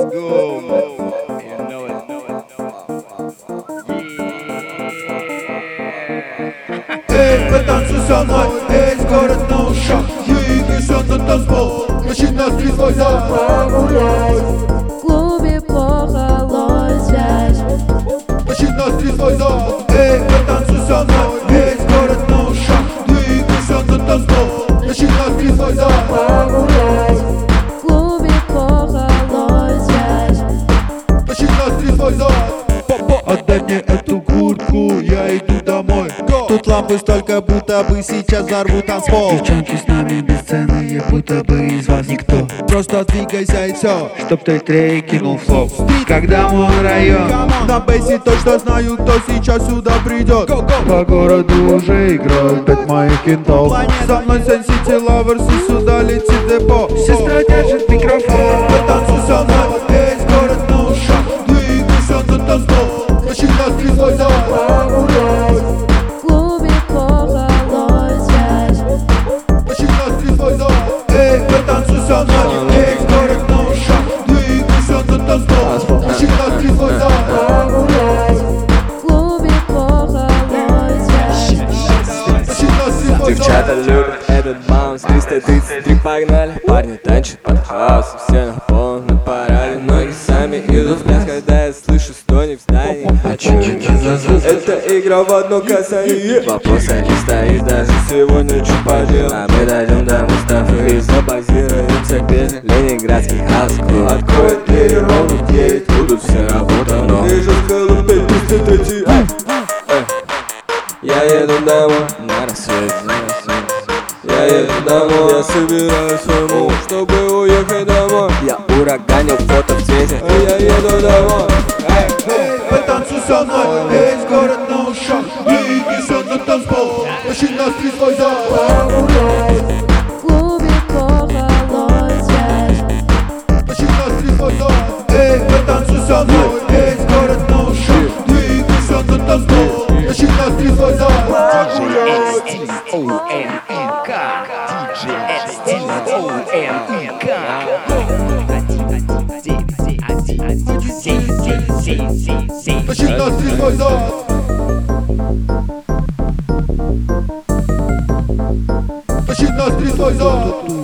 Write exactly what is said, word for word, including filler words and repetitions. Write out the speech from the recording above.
go, man. You know it. Эй, потанцуй со мной, весь город на ушах. Явился на танцпол, начинай стрит свой зал. Погулять, В клубе плохо ловит связь. начинай стрит свой зал. Эй, потанцуй со мной, весь город на ушах. Явился на танцпол, начинай стрит свой зал. Погулять, В клубе плохо ловит связь. начинай стрит свой зал. Отдай мне эту куртку, я иду домой. Тут лампы столько, будто бы сейчас взорвут танцпол. Девчонки с нами бесценные, будто бы из вас никто. Просто двигайся и все. Чтоб той трей кинул флоу. Когда мой район На бейсе точно знаю, кто сейчас сюда придет. по городу уже играют пять моих кентов. Со мной Сен-Сити Лаверс и сюда летит депо. Сестра держит микрофон. Потанцуй со мной, весь город на ушах. Двигайся на танцпол, начинай стрит свой зал. Погулять, В клубе плохо ловит связь. начинай стрит свой зал. Эй, потанцуй со мной, весь город на ушах. Двигайся на танцпол, начинай стрит свой зал. Погулять, В клубе плохо ловит связь. начинай стрит свой зал. Девчата любят этот баунс, триста тридцать три погнали. Парни танчат под хаос, все на полном параде. Ноги сами идут в пляс, когда я слышу стони в здании. А чё это за звук? Это игра в одно касание. Вопроса не стоит даже сегодня, чё поделать. А мы дойдем до Мустафы и забазируемся где Ленинградский хаус-клуб. Откроет двери ровно в девять, будут все работа, но вижу скалу пять триста три. Я еду домой на рассвете. Я еду домой, я собираю свой мув, чтобы уехать домой. Я ураганил фото в цвете, и я еду домой. Эй, потанцуй со мной, весь город на ушах. Двигайся на танцпол, начинай стрит свой зал. Погулять, В клубе плохо ловит связь. начинай стрит свой зал. Эй, потанцуй со мной, весь город на ушах. Двигайся на танцпол, начинай стрит свой зал. Погулять, начинай стрит свой зал. Начинай стрит свой зал.